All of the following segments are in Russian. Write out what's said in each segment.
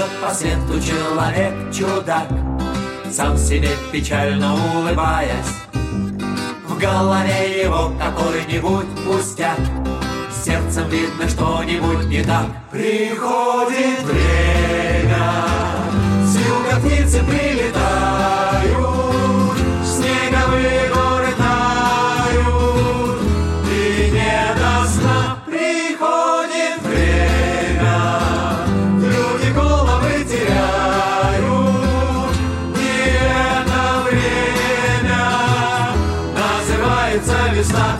Идет по свету человек-чудак, сам себе печально улыбаясь. В голове его какой-нибудь пустяк, сердцем видно что-нибудь не так. Приходит время, с юга птицы прилетают, снеговые горы тают, и не до сна. Приходит время, люди головы теряют, и это время называется весна.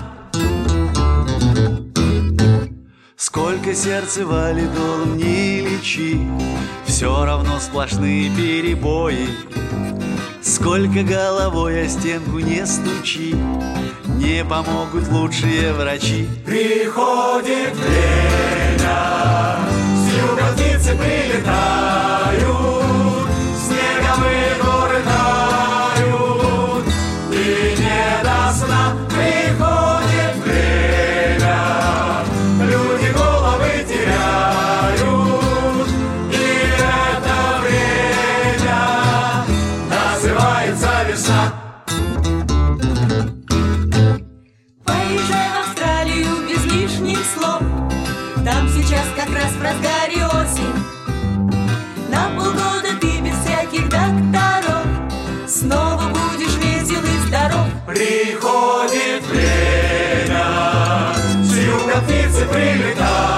Сколько сердце валит долом не лечи, все равно сплошные перебои. Сколько головой о стенку не стучи, не помогут лучшие врачи. Приходит время, с юга птицы прилетают, снеговые горы тают, и не до сна. Приходит время, люди головы теряют, и это время называется весна. Поезжай в Австралию без лишних слов, там сейчас как раз в разгаре осень. На полгода ты без всяких докторов снова будешь весел и здоров. Приходит время, с юга птицы прилетают,